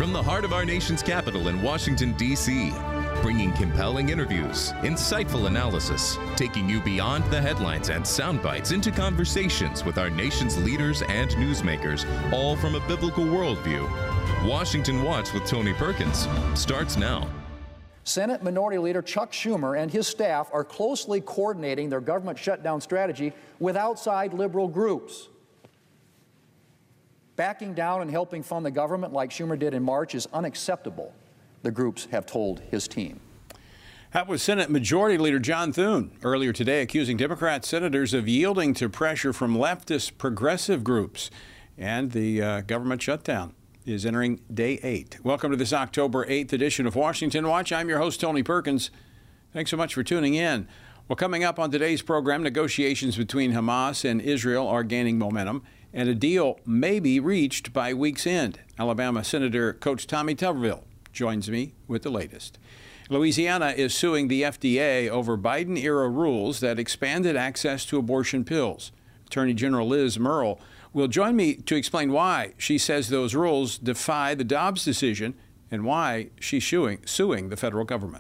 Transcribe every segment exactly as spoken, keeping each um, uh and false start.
From the heart of our nation's capital in Washington, D C, bringing compelling interviews, insightful analysis, taking you beyond the headlines and sound bites into conversations with our nation's leaders and newsmakers, all from a biblical worldview. Washington Watch with Tony Perkins starts now. Senate Minority Leader Chuck Schumer and his staff are closely coordinating their government shutdown strategy with outside liberal groups. Backing down and helping fund the government like Schumer did in March is unacceptable, the groups have told his team. That was Senate Majority Leader John Thune earlier today, accusing Democrat senators of yielding to pressure from leftist progressive groups. And the uh, government shutdown is entering day eight. Welcome to this October eighth edition of Washington Watch. I'm your host, Tony Perkins. Thanks so much for tuning in. Well, coming up on today's program, negotiations between Hamas and Israel are gaining momentum, and a deal may be reached by week's end. Alabama Senator Coach Tommy Tuberville joins me with the latest. Louisiana is suing the F D A over Biden-era rules that expanded access to abortion pills. Attorney General Liz Murrill will join me to explain why she says those rules defy the Dobbs decision and why she's suing, suing the federal government.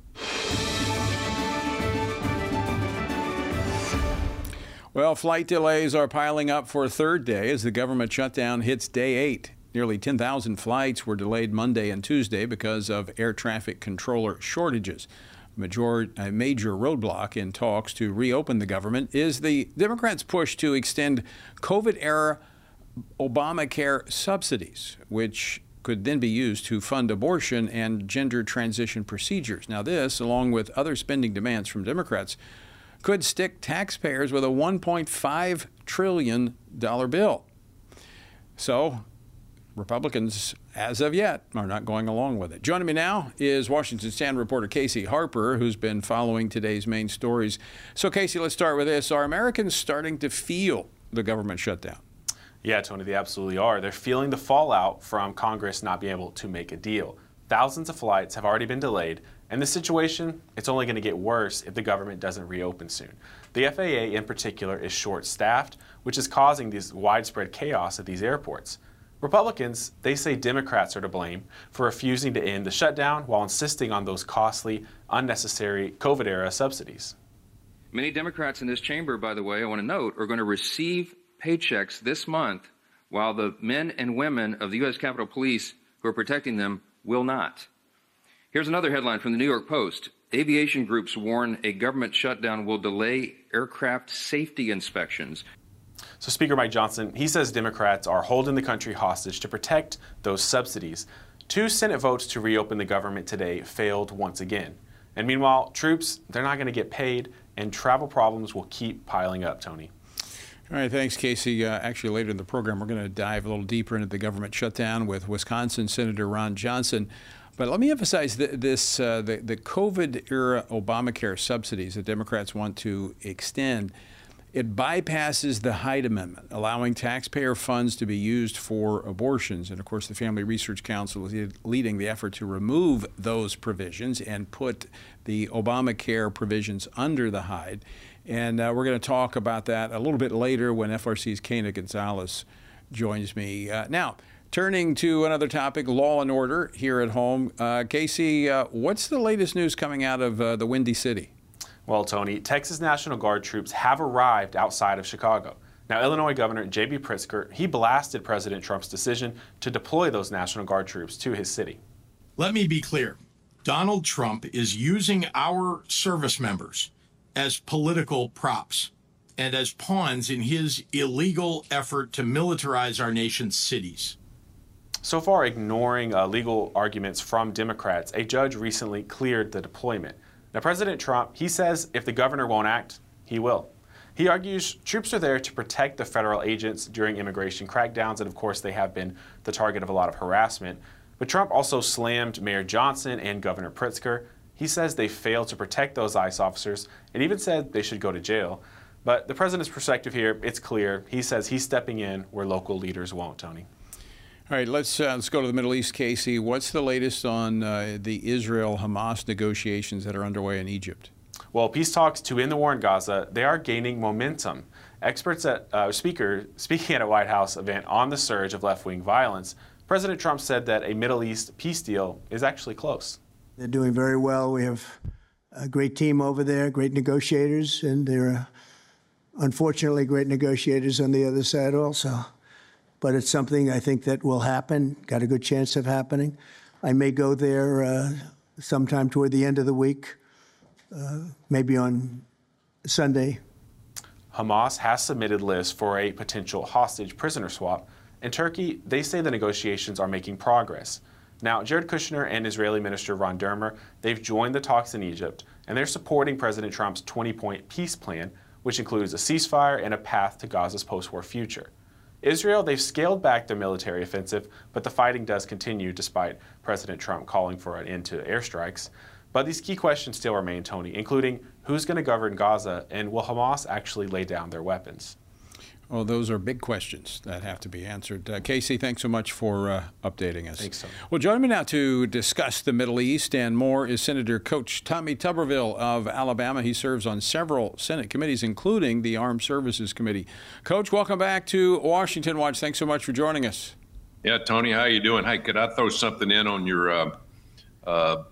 Well, flight delays are piling up for a third day as the government shutdown hits day eight. Nearly ten thousand flights were delayed Monday and Tuesday because of air traffic controller shortages. Major, a major roadblock in talks to reopen the government is the Democrats' push to extend COVID-era Obamacare subsidies, which could then be used to fund abortion and gender transition procedures. Now this, along with other spending demands from Democrats, could stick taxpayers with a one point five trillion dollars bill. So Republicans, as of yet, are not going along with it. Joining me now is Washington Stand reporter Casey Harper, who's been following today's main stories. So, Casey, let's start with this. Are Americans starting to feel the government shutdown? Yeah, Tony, they absolutely are. They're feeling the fallout from Congress not being able to make a deal. Thousands of flights have already been delayed, and the situation, it's only going to get worse if the government doesn't reopen soon. The F A A, in particular, is short-staffed, which is causing this widespread chaos at these airports. Republicans, they say Democrats are to blame for refusing to end the shutdown while insisting on those costly, unnecessary COVID-era subsidies. Many Democrats in this chamber, by the way, I want to note, are going to receive paychecks this month while the men and women of the U S Capitol Police who are protecting them will not. Here's another headline from the New York Post. Aviation groups warn a government shutdown will delay aircraft safety inspections. So Speaker Mike Johnson, he says Democrats are holding the country hostage to protect those subsidies. Two Senate votes to reopen the government today failed once again. And meanwhile, troops, they're not going to get paid, and travel problems will keep piling up, Tony. All right, thanks, Casey. Uh, actually, later in the program, we're going to dive a little deeper into the government shutdown with Wisconsin Senator Ron Johnson. But let me emphasize th- this, uh, the, the COVID-era Obamacare subsidies that Democrats want to extend. It bypasses the Hyde Amendment, allowing taxpayer funds to be used for abortions. And, of course, the Family Research Council is leading the effort to remove those provisions and put the Obamacare provisions under the Hyde. And uh, we're going to talk about that a little bit later when F R C's Kana Gonzalez joins me. Uh, now, turning to another topic, law and order here at home. Uh, Casey, uh, what's the latest news coming out of uh, the Windy City? Well, Tony, Texas National Guard troops have arrived outside of Chicago. Now, Illinois Governor J B Pritzker, he blasted President Trump's decision to deploy those National Guard troops to his city. Let me be clear. Donald Trump is using our service members as political props and as pawns in his illegal effort to militarize our nation's cities. So far, ignoring uh, legal arguments from Democrats, a judge recently cleared the deployment. Now, President Trump, he says if the governor won't act, he will. He argues troops are there to protect the federal agents during immigration crackdowns, and of course they have been the target of a lot of harassment. But Trump also slammed Mayor Johnson and Governor Pritzker. He says they failed to protect those ICE officers and even said they should go to jail. But the president's perspective here, it's clear. He says he's stepping in where local leaders won't, Tony. All right, let's uh, let's go to the Middle East, Casey. What's the latest on uh, the Israel-Hamas negotiations that are underway in Egypt? Well, peace talks to end the war in Gaza, they are gaining momentum. Experts at uh, speaker speaking at a White House event on the surge of left-wing violence, President Trump said that a Middle East peace deal is actually close. They're doing very well. We have a great team over there, great negotiators, and there are unfortunately great negotiators on the other side also. But it's something I think that will happen, got a good chance of happening. I may go there uh, sometime toward the end of the week, uh, maybe on Sunday. Hamas has submitted lists for a potential hostage prisoner swap. In Turkey, they say the negotiations are making progress. Now, Jared Kushner and Israeli Minister Ron Dermer, they've joined the talks in Egypt, and they're supporting President Trump's twenty-point peace plan, which includes a ceasefire and a path to Gaza's post-war future. Israel, they've scaled back their military offensive, but the fighting does continue despite President Trump calling for an end to airstrikes. But these key questions still remain, Tony, including who's going to govern Gaza and will Hamas actually lay down their weapons? Well, those are big questions that have to be answered. Uh, Casey, thanks so much for uh, updating us. Thanks, Tony. Well, joining me now to discuss the Middle East and more is Senator Coach Tommy Tuberville of Alabama. He serves on several Senate committees, including the Armed Services Committee. Coach, welcome back to Washington Watch. Thanks so much for joining us. Yeah, Tony, how you doing? Hey, could I throw something in on your uh, uh,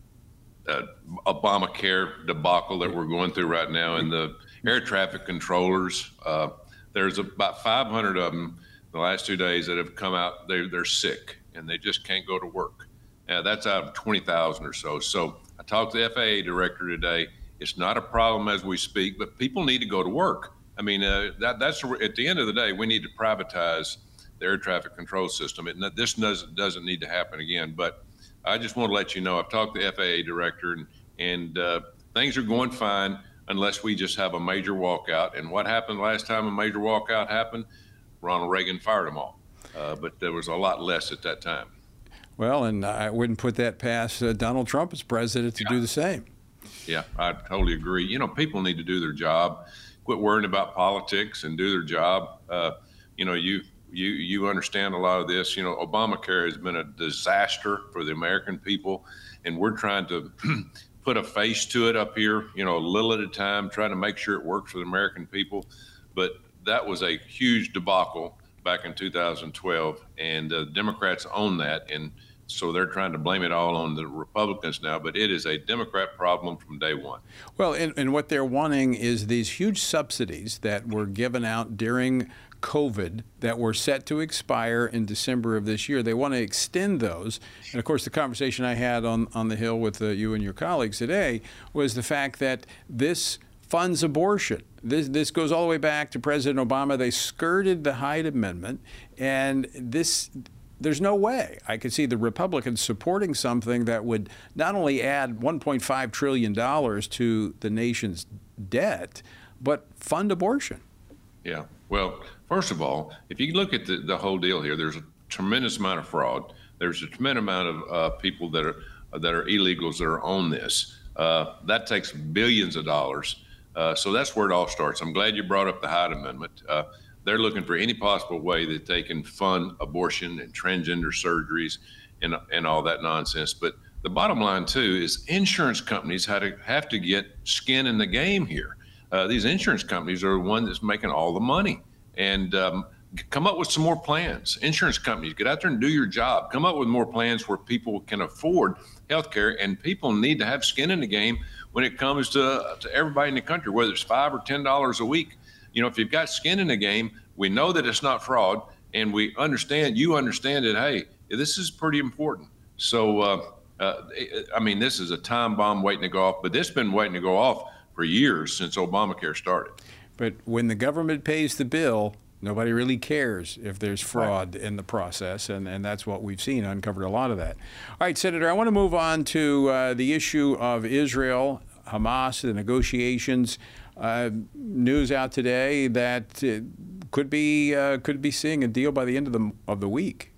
uh, Obamacare debacle that we're going through right now and the air traffic controllers? Uh, There's about five hundred of them the last two days that have come out. They're, they're sick and they just can't go to work. Now, that's out of twenty thousand or so. So I talked to the F A A director today. It's not a problem as we speak, but people need to go to work. I mean, uh, that, that's at the end of the day, we need to privatize the air traffic control system. It, this doesn't, doesn't need to happen again. But I just want to let you know, I've talked to the F A A director and, and uh, things are going fine, unless we just have a major walkout. And what happened last time a major walkout happened? Ronald Reagan fired them all. Uh, but there was a lot less at that time. Well, and I wouldn't put that past uh, Donald Trump as president to yeah. do the same. Yeah, I totally agree. You know, people need to do their job, quit worrying about politics and do their job. Uh, you know, you, you, you understand a lot of this. You know, Obamacare has been a disaster for the American people, and we're trying to put a face to it up here, you know, a little at a time, trying to make sure it works for the American people. But that was a huge debacle back in two thousand twelve, and uh, Democrats own that. And so they're trying to blame it all on the Republicans now, but it is a Democrat problem from day one. Well, and, and what they're wanting is these huge subsidies that were given out during COVID that were set to expire in December of this year. They want to extend those. And of course, the conversation I had on, on the Hill with uh, you and your colleagues today was the fact that this funds abortion. This, this goes all the way back to President Obama. They skirted the Hyde Amendment, and this, there's no way I could see the Republicans supporting something that would not only add one point five trillion dollars to the nation's debt, but fund abortion. Yeah. Well, first of all, if you look at the, the whole deal here, there's a tremendous amount of fraud. There's a tremendous amount of uh, people that are that are illegals that are on this. Uh, that takes billions of dollars. Uh, so that's where it all starts. I'm glad you brought up the Hyde Amendment. Uh, they're looking for any possible way that they can fund abortion and transgender surgeries and and all that nonsense. But the bottom line, too, is insurance companies had to have to get skin in the game here. Uh, these insurance companies are the one that's making all the money. And um, come up with some more plans. Insurance companies, get out there and do your job. Come up with more plans where people can afford health care, and people need to have skin in the game when it comes to, to everybody in the country, whether it's five or ten dollars a week. You know, if you've got skin in the game, we know that it's not fraud, and we understand, you understand that, hey, this is pretty important. So, uh, uh, I mean, this is a time bomb waiting to go off, but this has been waiting to go off for years since Obamacare started. But when the government pays the bill, nobody really cares if there's fraud right. in the process, and, and that's what we've seen, uncovered a lot of that. All right, Senator, I want to move on to uh, the issue of Israel, Hamas, the negotiations. Uh, news out today that uh, could be uh, could be seeing a deal by the end of the of the week.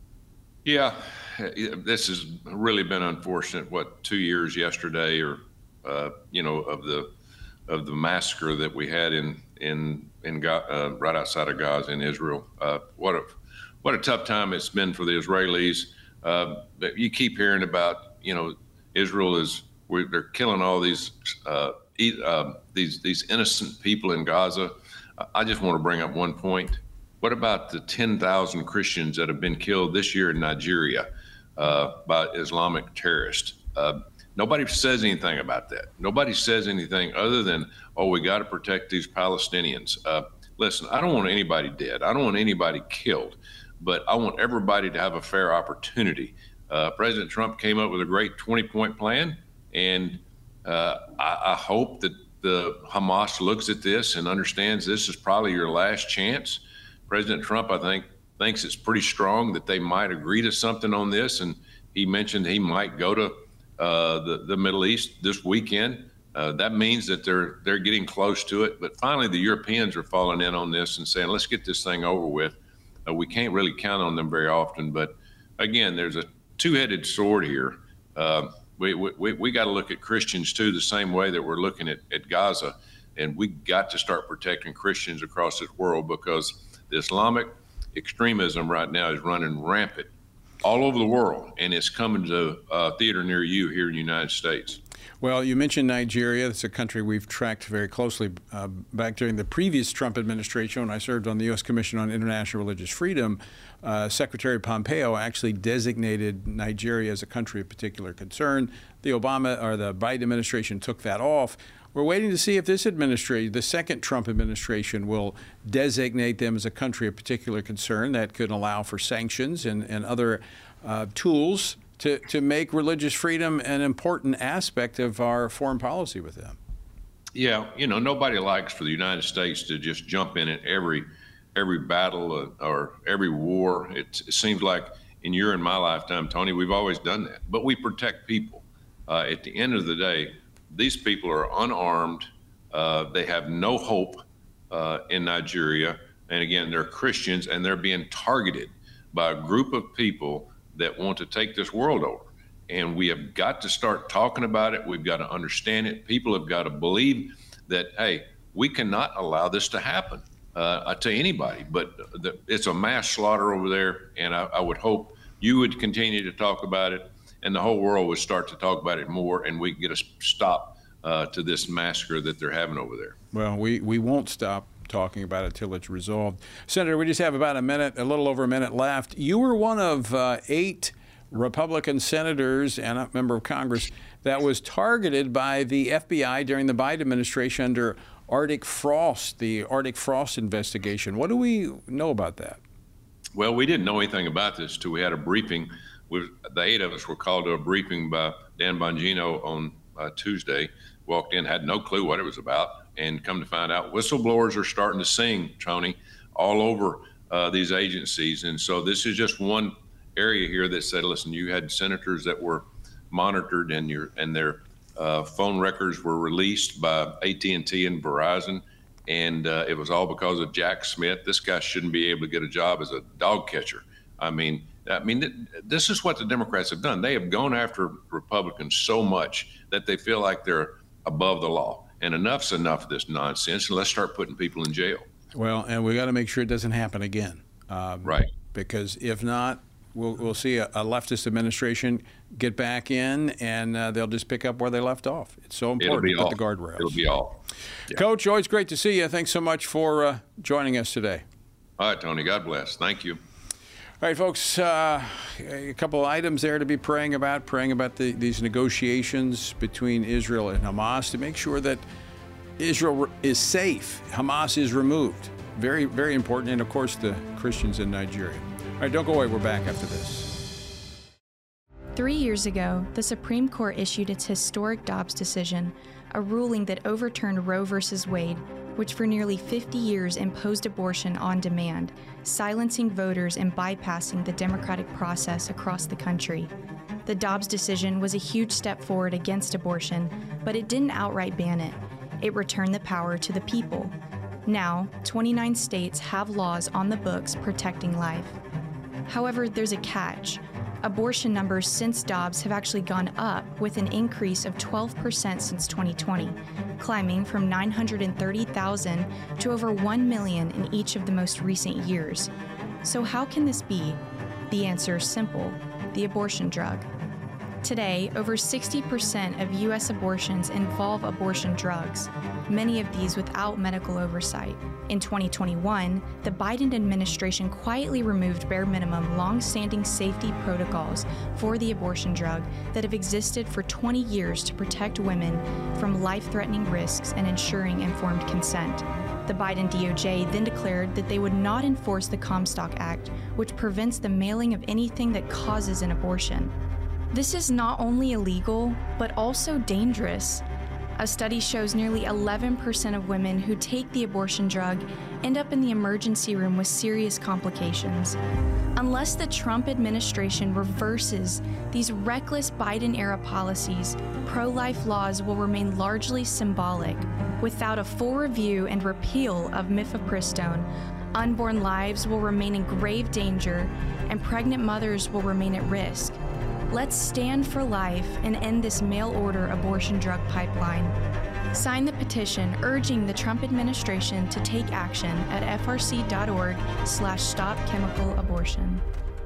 Yeah, this has really been unfortunate. What, two years yesterday, or uh, you know, of the of the massacre that we had in in in uh, right outside of Gaza in Israel. Uh, what a what a tough time it's been for the Israelis. Uh, you keep hearing about, you know, Israel is we're, they're killing all these uh, eat, uh, these these innocent people in Gaza. I just want to bring up one point. What about the ten thousand Christians that have been killed this year in Nigeria uh, by Islamic terrorists? Uh, nobody says anything about that. Nobody says anything other than, oh, we got to protect these Palestinians. Uh, listen, I don't want anybody dead. I don't want anybody killed, but I want everybody to have a fair opportunity. Uh, President Trump came up with a great twenty-point plan, and uh, I, I hope that the Hamas looks at this and understands this is probably your last chance. President Trump, I think, thinks it's pretty strong that they might agree to something on this, and he mentioned he might go to uh, the the Middle East this weekend. Uh, that means that they're they're getting close to it. But finally, the Europeans are falling in on this and saying, "Let's get this thing over with." Uh, we can't really count on them very often, but again, there's a two-headed sword here. Uh, we we we got to look at Christians too, the same way that we're looking at at Gaza, and we got to start protecting Christians across this world, because the Islamic extremism right now is running rampant all over the world, and it's coming to a theater near you here in the United States. Well, you mentioned Nigeria. It's a country we've tracked very closely. Uh, back during the previous Trump administration, when I served on the U S Commission on International Religious Freedom, uh, Secretary Pompeo actually designated Nigeria as a country of particular concern. The Obama or the Biden administration took that off. We're waiting to see if this administration, the second Trump administration, will designate them as a country of particular concern. That could allow for sanctions and, and other uh, tools to, to make religious freedom an important aspect of our foreign policy with them. Yeah, you know, nobody likes for the United States to just jump in at every every battle or, or every war. It, it seems like in your and my lifetime, Tony, we've always done that. But we protect people. Uh, at the end of the day, these people are unarmed. Uh, they have no hope uh, in Nigeria. And again, they're Christians, and they're being targeted by a group of people that want to take this world over. And we have got to start talking about it. We've got to understand it. People have got to believe that, hey, we cannot allow this to happen uh, to anybody. But the, it's a mass slaughter over there. And I, I would hope you would continue to talk about it, and the whole world would start to talk about it more, and we can get a stop uh, to this massacre that they're having over there. Well, we, we won't stop talking about it till it's resolved. Senator, we just have about a minute, a little over a minute left. You were one of uh, eight Republican senators and a member of Congress that was targeted by the F B I during the Biden administration under Arctic Frost, the Arctic Frost investigation. What do we know about that? Well, we didn't know anything about this till we had a briefing. We, the eight of us were called to a briefing by Dan Bongino on uh, Tuesday. Walked in, had no clue what it was about, and come to find out, whistleblowers are starting to sing, Tony, all over uh, these agencies. And so this is just one area here that said, listen, you had senators that were monitored, and your and their uh, phone records were released by A T and T and Verizon, and uh, it was all because of Jack Smith. This guy shouldn't be able to get a job as a dog catcher. I mean, I mean, th- this is what the Democrats have done. They have gone after Republicans so much that they feel like they're above the law. And enough's enough of this nonsense, and let's start putting people in jail. Well, and we got to make sure it doesn't happen again. Um, right. Because if not, we'll, we'll see a, a leftist administration get back in, and uh, they'll just pick up where they left off. It's so important to put the guardrails. It'll be all. Yeah. Coach, always great to see you. Thanks so much for uh, joining us today. All right, Tony. God bless. Thank you. All right, folks, uh, a couple of items there to be praying about, praying about the, these negotiations between Israel and Hamas to make sure that Israel is safe, Hamas is removed. Very, very important. And, of course, the Christians in Nigeria. All right, don't go away. We're back after this. Three years ago, the Supreme Court issued its historic Dobbs decision, a ruling that overturned Roe versus Wade, which for nearly fifty years imposed abortion on demand, silencing voters and bypassing the democratic process across the country. The Dobbs decision was a huge step forward against abortion, but it didn't outright ban it. It returned the power to the people. Now, twenty-nine states have laws on the books protecting life. However, there's a catch. Abortion numbers since Dobbs have actually gone up, with an increase of twelve percent since twenty twenty, climbing from nine hundred thirty thousand to over one million in each of the most recent years. So how can this be? The answer is simple: the abortion drug. Today, over sixty percent of U S abortions involve abortion drugs, many of these without medical oversight. In twenty twenty-one, the Biden administration quietly removed bare minimum long-standing safety protocols for the abortion drug that have existed for twenty years to protect women from life-threatening risks and ensuring informed consent. The Biden D O J then declared that they would not enforce the Comstock Act, which prevents the mailing of anything that causes an abortion. This is not only illegal, but also dangerous. A study shows nearly eleven percent of women who take the abortion drug end up in the emergency room with serious complications. Unless the Trump administration reverses these reckless Biden-era policies, pro-life laws will remain largely symbolic. Without a full review and repeal of mifepristone, unborn lives will remain in grave danger and pregnant mothers will remain at risk. Let's stand for life and end this mail-order abortion drug pipeline. Sign the petition urging the Trump administration to take action at f r c dot org slash stop chemical abortion.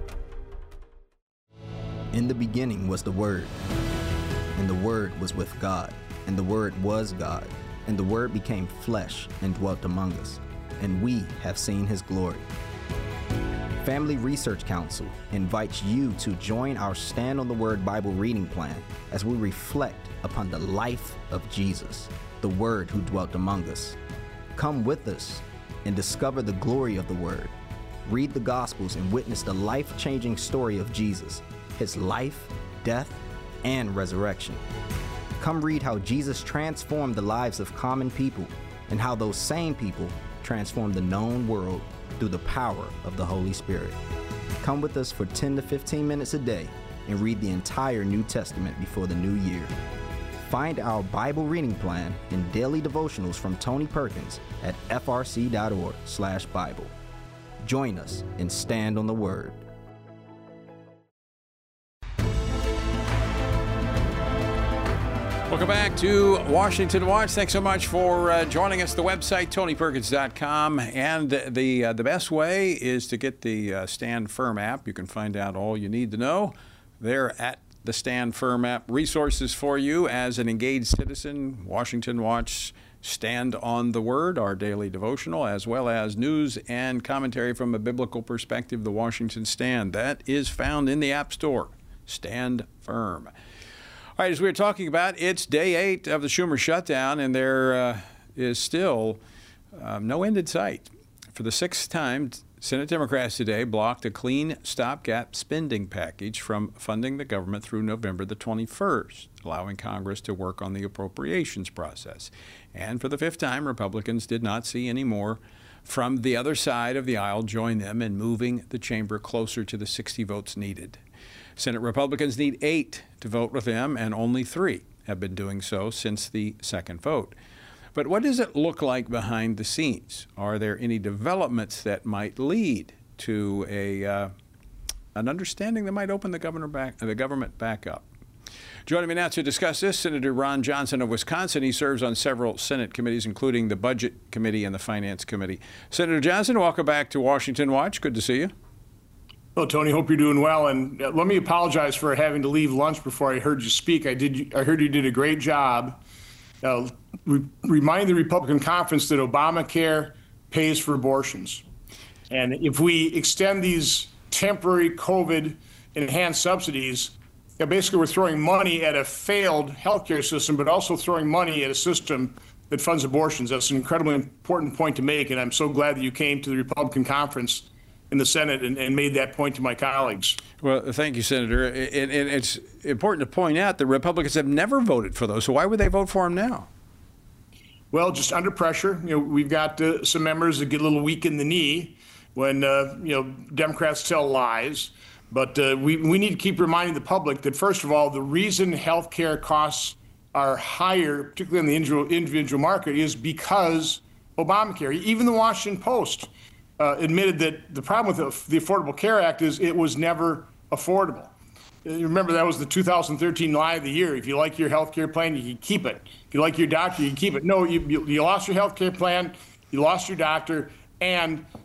In the beginning was the Word, and the Word was with God, and the Word was God, and the Word became flesh and dwelt among us, and we have seen his glory. Family Research Council invites you to join our Stand on the Word Bible reading plan as we reflect upon the life of Jesus, the Word who dwelt among us. Come with us and discover the glory of the Word. Read the Gospels and witness the life-changing story of Jesus, his life, death, and resurrection. Come read how Jesus transformed the lives of common people and how those same people transformed the known world through the power of the Holy Spirit. Come with us for ten to fifteen minutes a day and read the entire New Testament before the new year. Find our Bible reading plan and daily devotionals from Tony Perkins at f r c dot org slash Bible. Join us and stand on the Word. Welcome back to Washington Watch. Thanks so much for uh, joining us. The website, tony perkins dot com. And the uh, the best way is to get the uh, Stand Firm app. You can find out all you need to know there at the Stand Firm app. Resources for you as an engaged citizen. Washington Watch, Stand on the Word, our daily devotional, as well as news and commentary from a biblical perspective, the Washington Stand. That is found in the App Store. Stand Firm. All right, as we were talking about, it's day eight of the Schumer shutdown, and there uh, is still um, no end in sight. For the sixth time, Senate Democrats today blocked a clean stopgap spending package from funding the government through November the twenty-first, allowing Congress to work on the appropriations process. And for the fifth time, Republicans did not see any more from the other side of the aisle join them in moving the chamber closer to the sixty votes needed. Senate Republicans need eight to vote with them, and only three have been doing so since the second vote. But what does it look like behind the scenes? Are there any developments that might lead to a uh, an understanding that might open the governor back, the government back up? Joining me now to discuss this, Senator Ron Johnson of Wisconsin. He serves on several Senate committees, including the Budget Committee and the Finance Committee. Senator Johnson, welcome back to Washington Watch. Good to see you. Well, Tony, hope you're doing well. And let me apologize for having to leave lunch before I heard you speak. I did. I heard you did a great job. Uh, re- remind the Republican conference that Obamacare pays for abortions. And if we extend these temporary COVID enhanced subsidies, you know, basically we're throwing money at a failed healthcare system, but also throwing money at a system that funds abortions. That's an incredibly important point to make. And I'm so glad that you came to the Republican conference in the Senate and, and made that point to my colleagues. Well, thank you, Senator. And, and it's important to point out that Republicans have never voted for those. So why would they vote for them now? Well, just under pressure. You know, we've got uh, some members that get a little weak in the knee when, uh, you know, Democrats tell lies. But uh, we, we need to keep reminding the public that, first of all, the reason health care costs are higher, particularly in the individual, individual market, is because Obamacare. Even the Washington Post Uh, admitted that the problem with the, the Affordable Care Act is it was never affordable. You remember that was the two thousand thirteen lie of the year. If you like your health care plan, you can keep it. If you like your doctor, you can keep it. No, you, you, you lost your health care plan, you lost your doctor, and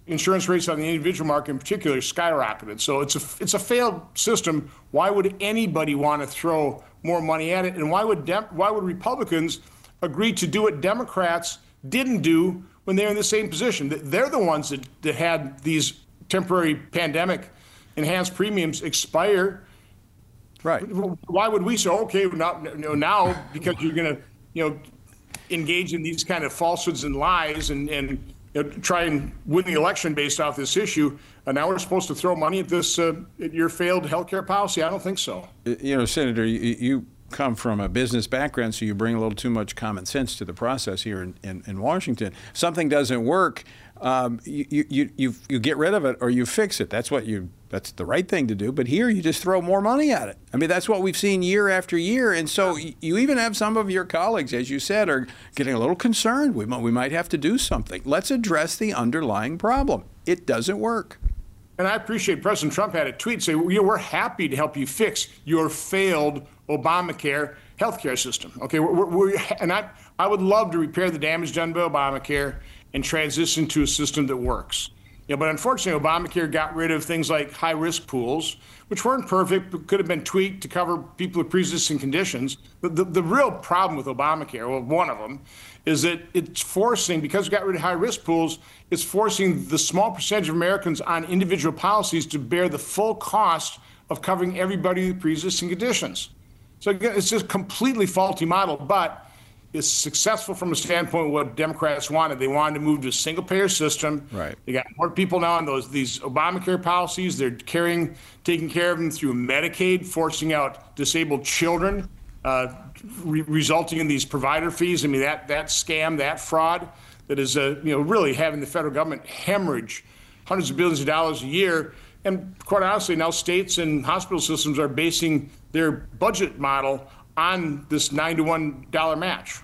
insurance rates on the individual market in particular skyrocketed. So it's a, it's a failed system. Why would anybody want to throw more money at it? And why would Dem- why would Republicans agree to do what Democrats didn't do when they're in the same position? They're the ones that, that had these temporary pandemic enhanced premiums expire. Right. Why would we say, okay, now, now because you're going to, you know, engage in these kind of falsehoods and lies and, and you know, try and win the election based off this issue, and now we're supposed to throw money at this, uh, at your failed healthcare policy? I don't think so. You know, Senator, you, you come from a business background, so you bring a little too much common sense to the process here in, in, in Washington. If something doesn't work, um, you, you, you, you get rid of it or you fix it. That's what you, that's the right thing to do. But here you just throw more money at it. I mean, that's what we've seen year after year. And so you even have some of your colleagues, as you said, are getting a little concerned. We might, we might have to do something. Let's address the underlying problem. It doesn't work. And I appreciate President Trump had a tweet say, you know, we're happy to help you fix your failed Obamacare healthcare system. Okay, we're, we're, and I, I would love to repair the damage done by Obamacare and transition to a system that works. Yeah, but unfortunately, Obamacare got rid of things like high-risk pools, which weren't perfect, but could have been tweaked to cover people with pre-existing conditions. The, the, the real problem with Obamacare, well, one of them, is that it's forcing, because it got rid of high-risk pools, it's forcing the small percentage of Americans on individual policies to bear the full cost of covering everybody with pre-existing conditions. So again, it's just a completely faulty model, but it's successful from a standpoint of what Democrats wanted. They wanted to move to a single-payer system. Right. They got more people now on those these Obamacare policies. They're carrying, taking care of them through Medicaid, forcing out disabled children, uh, re- resulting in these provider fees. I mean, that that scam, that fraud, that is, uh, you know, really having the federal government hemorrhage hundreds of billions of dollars a year. And quite honestly, now states and hospital systems are basing their budget model on this nine to one dollar match.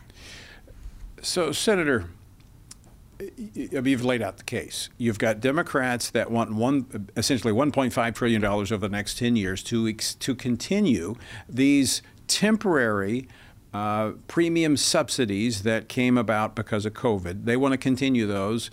So, Senator, you've laid out the case. You've got Democrats that want one, essentially one point five trillion dollars over the next ten years to to continue these temporary uh, premium subsidies that came about because of COVID. They want to continue those.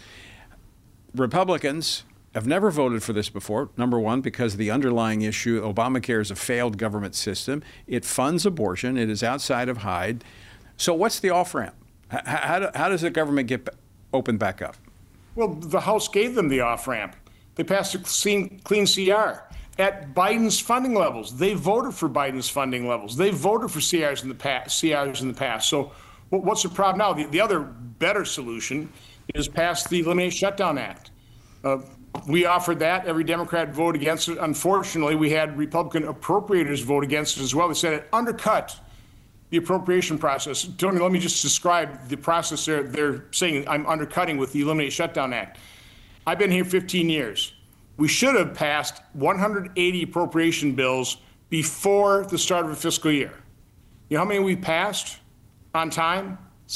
Republicans have never voted for this before. Number one, because the underlying issue, Obamacare is a failed government system. It funds abortion. It is outside of Hyde. So what's the off-ramp? How, how, do, how does the government get opened back up? Well, the House gave them the off-ramp. They passed a clean, clean C R. At Biden's funding levels, they voted for Biden's funding levels. They voted for C Rs in the past. C Rs in the past. So what's the problem now? The, the other better solution is pass the Eliminate Shutdown Act. Uh, We offered that. Every Democrat voted against it. Unfortunately, we had Republican appropriators vote against it as well. They said it undercut the appropriation process. Tony, let me just describe the process they're, they're saying I'm undercutting with the Eliminate Shutdown Act. I've been here fifteen years. We should have passed one hundred eighty appropriation bills before the start of a fiscal year. You know how many we passed on time?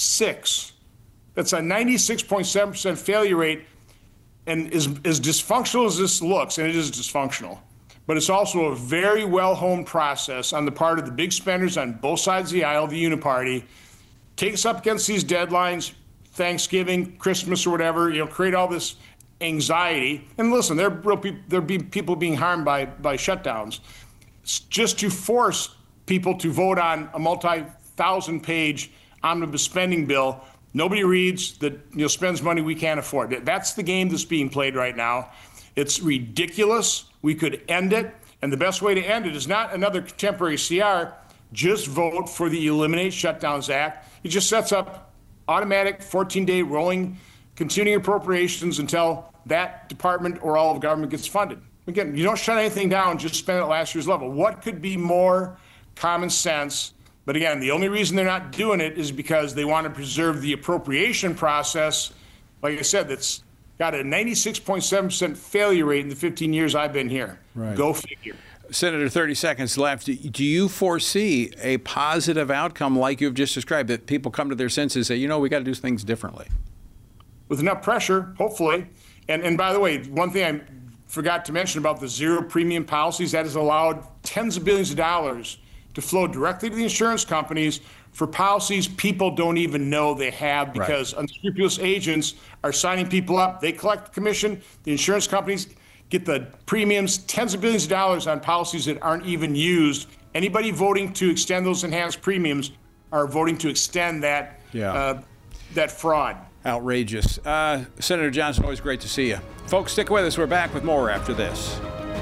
Six. That's a ninety-six point seven percent failure rate. And as, as dysfunctional as this looks, and it is dysfunctional, but it's also a very well-honed process on the part of the big spenders on both sides of the aisle, the Uniparty, take us up against these deadlines, Thanksgiving, Christmas, or whatever, you know, create all this anxiety. And listen, there will be, there be people being harmed by, by shutdowns. It's just to force people to vote on a multi-thousand page omnibus spending bill nobody reads, that you know spends money we can't afford. That's the game that's being played right now. It's ridiculous. We could end it, and the best way to end it is not another temporary C R. Just vote for the Eliminate Shutdowns Act. It just sets up automatic fourteen-day rolling continuing appropriations until that department or all of government gets funded. Again, you don't shut anything down, just spend it at last year's level. What could be more common sense? But again, the only reason they're not doing it is because they want to preserve the appropriation process, like I said, that's got a ninety-six point seven percent failure rate in the fifteen years I've been here. Right. Go figure. Senator, thirty seconds left. Do you foresee a positive outcome like you've just described, that people come to their senses and say, you know, we got to do things differently? With enough pressure, hopefully. And, and by the way, one thing I forgot to mention about the zero premium policies, that has allowed tens of billions of dollars to flow directly to the insurance companies for policies people don't even know they have because right. unscrupulous agents are signing people up. They collect the commission. The insurance companies get the premiums, tens of billions of dollars on policies that aren't even used. Anybody voting to extend those enhanced premiums are voting to extend that yeah. uh, that fraud. Outrageous. Uh, Senator Johnson, always great to see you. Folks, stick with us. We're back with more after this.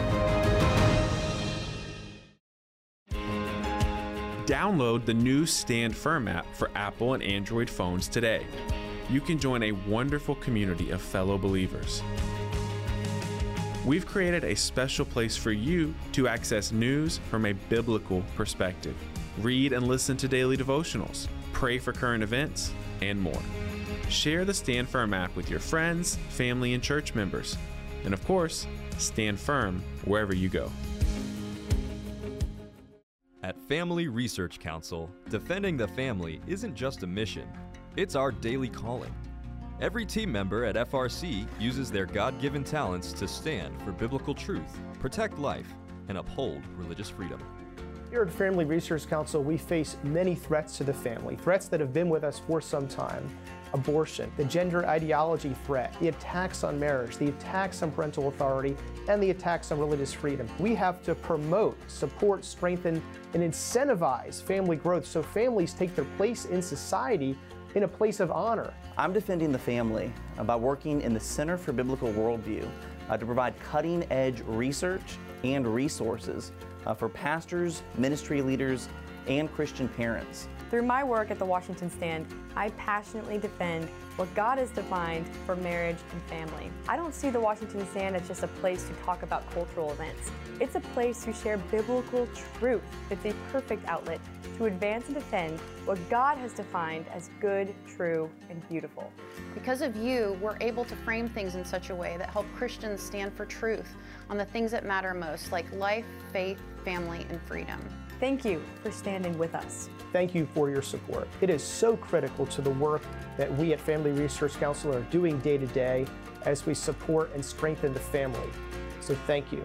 Download the new Stand Firm app for Apple and Android phones today. You can join a wonderful community of fellow believers. We've created a special place for you to access news from a biblical perspective. Read and listen to daily devotionals, pray for current events, and more. Share the Stand Firm app with your friends, family, and church members. And of course, stand firm wherever you go. At Family Research Council, defending the family isn't just a mission, it's our daily calling. Every team member at F R C uses their God-given talents to stand for biblical truth, protect life, and uphold religious freedom. Here at Family Research Council, we face many threats to the family, threats that have been with us for some time. Abortion, the gender ideology threat, the attacks on marriage, the attacks on parental authority, and the attacks on religious freedom. We have to promote, support, strengthen, and incentivize family growth so families take their place in society in a place of honor. I'm defending the family by working in the Center for Biblical Worldview uh, to provide cutting-edge research and resources uh, for pastors, ministry leaders, and Christian parents. Through my work at the Washington Stand, I passionately defend what God has defined for marriage and family. I don't see the Washington Stand as just a place to talk about cultural events. It's a place to share biblical truth. It's a perfect outlet to advance and defend what God has defined as good, true, and beautiful. Because of you, we're able to frame things in such a way that help Christians stand for truth on the things that matter most, like life, faith, family, and freedom. Thank you for standing with us. Thank you for your support. It is so critical to the work that we at Family Research Council are doing day to day as we support and strengthen the family. So thank you.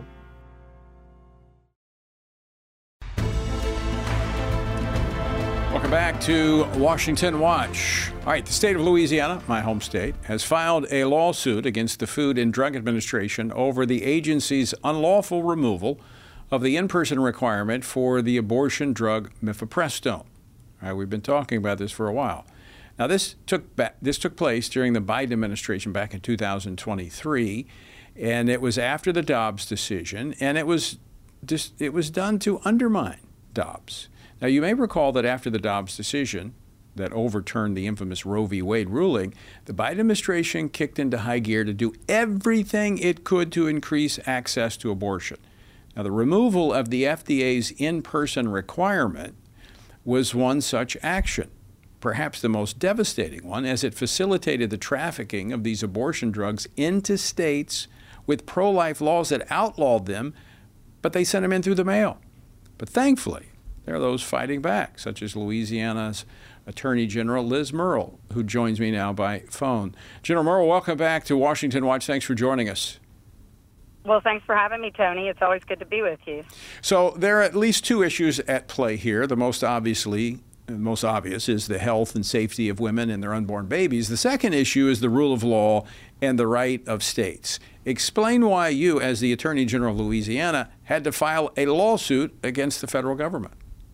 Welcome back to Washington Watch. All right, the state of Louisiana, my home state, has filed a lawsuit against the Food and Drug Administration over the agency's unlawful removal of the in-person requirement for the abortion drug mifepristone. All right, we've been talking about this for a while. Now, this took back, this took place during the Biden administration back in two thousand twenty-three, and it was after the Dobbs decision, and it was just, it was done to undermine Dobbs. Now, you may recall that after the Dobbs decision that overturned the infamous Roe v. Wade ruling, the Biden administration kicked into high gear to do everything it could to increase access to abortion. Now, the removal of the F D A's in-person requirement was one such action, perhaps the most devastating one, as it facilitated the trafficking of these abortion drugs into states with pro-life laws that outlawed them, but they sent them in through the mail. But thankfully, there are those fighting back, such as Louisiana's Attorney General Liz Murrill, who joins me now by phone. General Murrill, welcome back to Washington Watch. Thanks for joining us. Well, thanks for having me, Tony. It's always good to be with you. So there are at least two issues at play here. The most obviously, most obvious is the health and safety of women and their unborn babies. The second issue is the rule of law and the right of states. Explain why you, as the Attorney General of Louisiana, had to file a lawsuit against the federal government.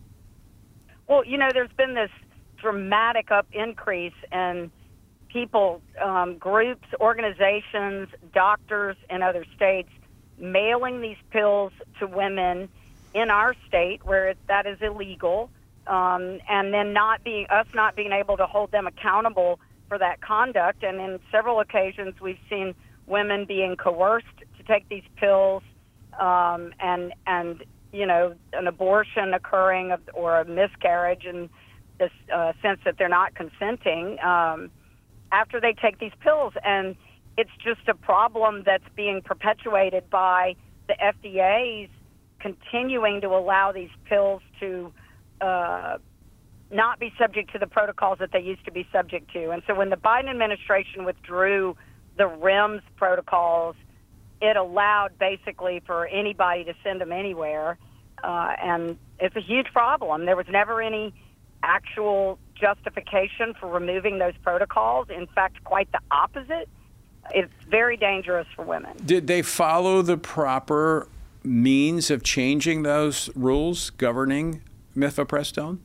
Well, you know, there's been this dramatic up increase in people, um, groups, organizations, doctors in other states mailing these pills to women in our state where it, that is illegal, um, and then not being us not being able to hold them accountable for that conduct. And in several occasions, we've seen women being coerced to take these pills, um, and and you know, an abortion occurring of, or a miscarriage in the uh, sense that they're not consenting um, after they take these pills. And it's just a problem that's being perpetuated by the F D A's continuing to allow these pills to uh, not be subject to the protocols that they used to be subject to. And so when the Biden administration withdrew the R E M S protocols, it allowed basically for anybody to send them anywhere. Uh, and it's a huge problem. There was never any actual justification for removing those protocols. In fact, quite the opposite. It's very dangerous for women. Did they follow the proper means of changing those rules governing mifepristone?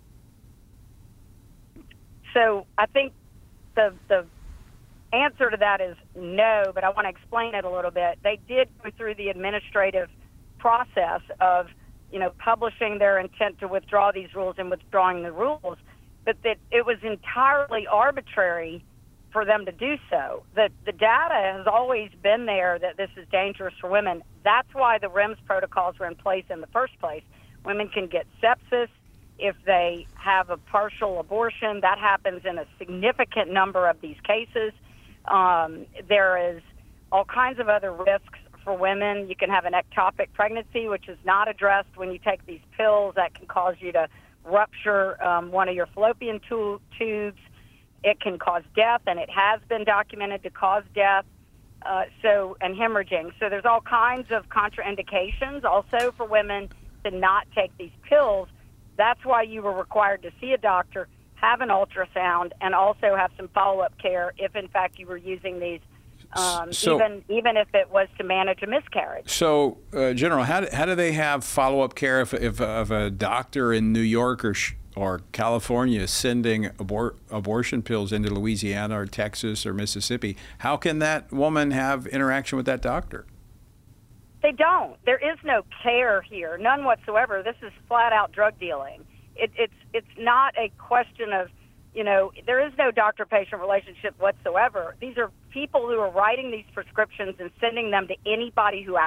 So I think the the answer to that is no, but I want to explain it a little bit. They did go through the administrative process of, you know, publishing their intent to withdraw these rules and withdrawing the rules, but that it was entirely arbitrary for them to do so. The, the data has always been there that this is dangerous for women. That's why the R E M S protocols were in place in the first place. Women can get sepsis if they have a partial abortion. That happens in a significant number of these cases. Um, there is all kinds of other risks for women. You can have an ectopic pregnancy, which is not addressed when you take these pills that can cause you to rupture um, one of your fallopian tu- tubes. It can cause death, and it has been documented to cause death, uh, so and hemorrhaging. So there's all kinds of contraindications also for women to not take these pills. That's why you were required to see a doctor, have an ultrasound, and also have some follow-up care if, in fact, you were using these, um, So- even even if it was to manage a miscarriage. So, uh, General, how do, how do they have follow-up care if, if, if a doctor in New York or sh- or California is sending abor- abortion pills into Louisiana or Texas or Mississippi? How can that woman have interaction with that doctor? They don't. There is no care here, none whatsoever. This is flat-out drug dealing. It, it's it's not a question of, you know, there is no doctor-patient relationship whatsoever. These are people who are writing these prescriptions and sending them to anybody who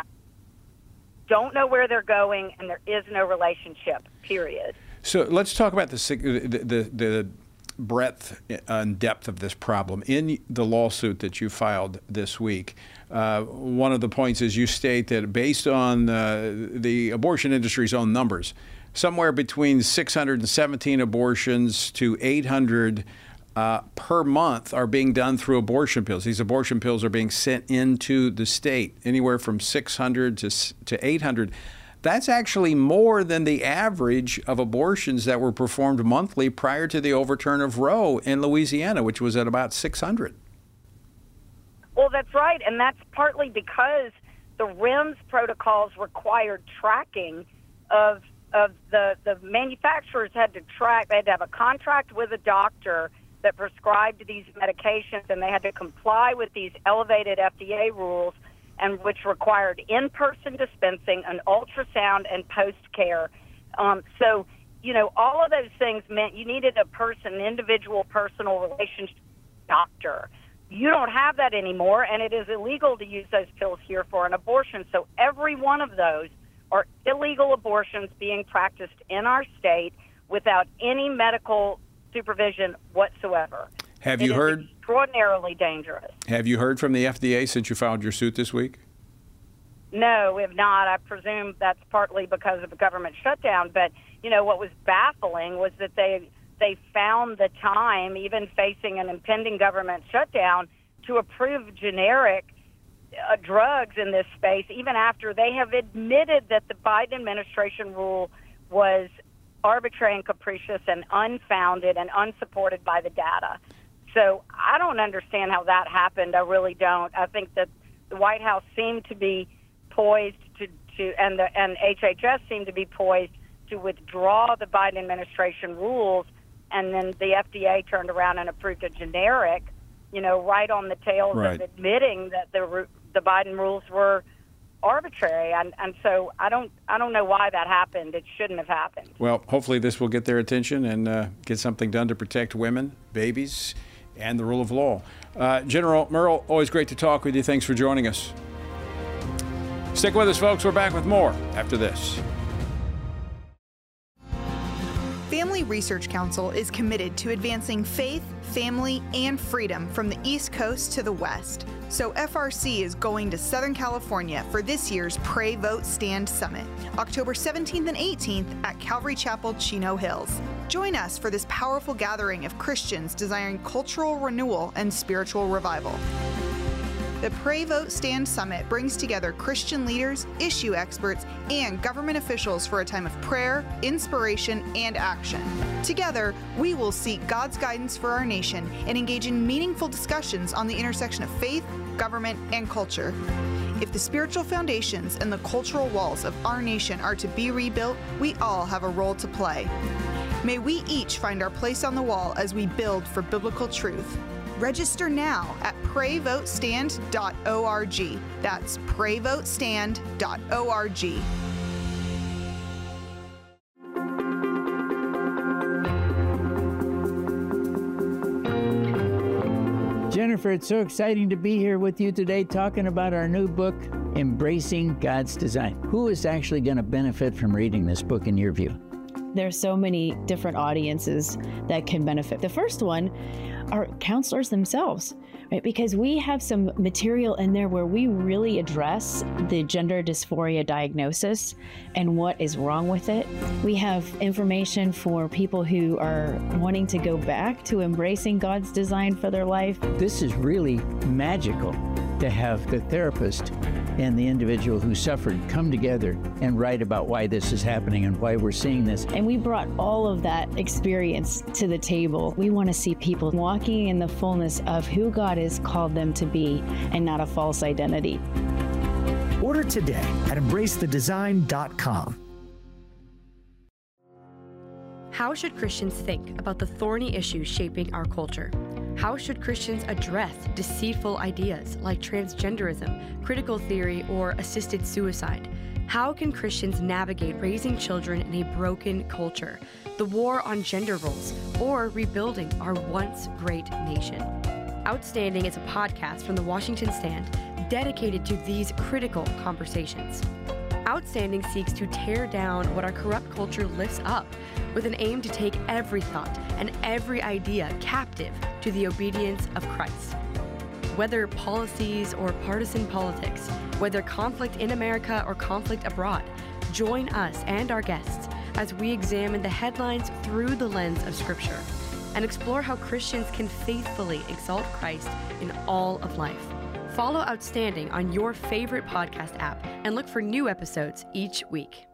don't know where they're going, and there is no relationship, period. So let's talk about the sig- the, the, the breadth and depth of this problem. In the lawsuit that you filed this week, uh, one of the points is you state that based on uh, the abortion industry's own numbers, somewhere between six hundred seventeen abortions to eight hundred uh, per month are being done through abortion pills. These abortion pills are being sent into the state, anywhere from six hundred to, to eight hundred. That's actually more than the average of abortions that were performed monthly prior to the overturn of Roe in Louisiana, which was at about six hundred. Well, that's right, and that's partly because the R E M S protocols required tracking of of the, the manufacturers had to track, they had to have a contract with a doctor that prescribed these medications, and they had to comply with these elevated F D A rules, and which required in-person dispensing, an ultrasound, and post-care. Um, so, you know, all of those things meant you needed a person, individual, personal relationship doctor. You don't have that anymore, and it is illegal to use those pills here for an abortion. So every one of those are illegal abortions being practiced in our state without any medical supervision whatsoever. Have It you is heard? Extraordinarily dangerous. Have you heard from the F D A since you filed your suit this week? No, we have not. I presume that's partly because of the government shutdown. But, you know, what was baffling was that they they found the time, even facing an impending government shutdown, to approve generic uh, drugs in this space, even after they have admitted that the Biden administration rule was arbitrary and capricious and unfounded and unsupported by the data. So I don't understand how that happened. I really don't. I think that the White House seemed to be poised to, to and the and H H S seemed to be poised to withdraw the Biden administration rules, and then the F D A turned around and approved a generic, you know, right on the tails Right. of admitting that the ru- the Biden rules were arbitrary. And, and so I don't I don't know why that happened. It shouldn't have happened. Well, hopefully this will get their attention and uh, get something done to protect women, babies, and the rule of law. Uh, General Murrell, always great to talk with you. Thanks for joining us. Stick with us, folks. We're back with more after this. Family Research Council is committed to advancing faith, family, and freedom from the East Coast to the West. So F R C is going to Southern California for this year's Pray, Vote, Stand Summit, October seventeenth and eighteenth at Calvary Chapel, Chino Hills. Join us for this powerful gathering of Christians desiring cultural renewal and spiritual revival. the Pray Vote Stand Summit brings together Christian leaders, issue experts, and government officials for a time of prayer, inspiration, and action. Together, we will seek God's guidance for our nation and engage in meaningful discussions on the intersection of faith, government, and culture. If the spiritual foundations and the cultural walls of our nation are to be rebuilt, we all have a role to play. May we each find our place on the wall as we build for biblical truth. Register now at pray vote stand dot org. That's pray vote stand dot org. Jennifer, it's so exciting to be here with you today talking about our new book, Embracing God's Design. Who is actually going to benefit from reading this book in your view? There's so many different audiences that can benefit. The first one are counselors themselves, right? Because we have some material in there where we really address the gender dysphoria diagnosis and what is wrong with it. We have information for people who are wanting to go back to embracing God's design for their life. This is really magical to have the therapist and the individual who suffered come together and write about why this is happening and why we're seeing this. And we brought all of that experience to the table. We want to see people walking in the fullness of who God has called them to be and not a false identity. Order today at embrace the design dot com. How should Christians think about the thorny issues shaping our culture? How should Christians address deceitful ideas like transgenderism, critical theory, or assisted suicide? How can Christians navigate raising children in a broken culture, the war on gender roles, or rebuilding our once great nation? Outstanding is a podcast from the Washington Stand dedicated to these critical conversations. Outstanding seeks to tear down what our corrupt culture lifts up with an aim to take every thought and every idea captive to the obedience of Christ. Whether policies or partisan politics, whether conflict in America or conflict abroad, join us and our guests as we examine the headlines through the lens of Scripture and explore how Christians can faithfully exalt Christ in all of life. Follow Outstanding on your favorite podcast app and look for new episodes each week.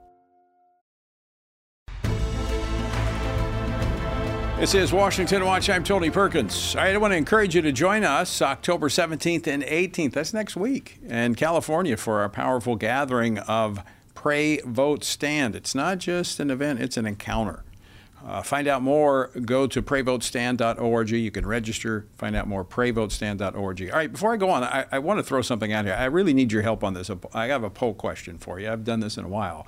This is Washington Watch. I'm Tony Perkins. All right, I want to encourage you to join us October seventeenth and eighteenth. That's next week in California for our powerful gathering of Pray, Vote, Stand. It's not just an event, it's an encounter. Uh, find out more, go to pray vote stand dot org. You can register, find out more, pray vote stand dot org. All right, before I go on, I, I want to throw something out here. I really need your help on this. I have a poll question for you. I've done this in a while.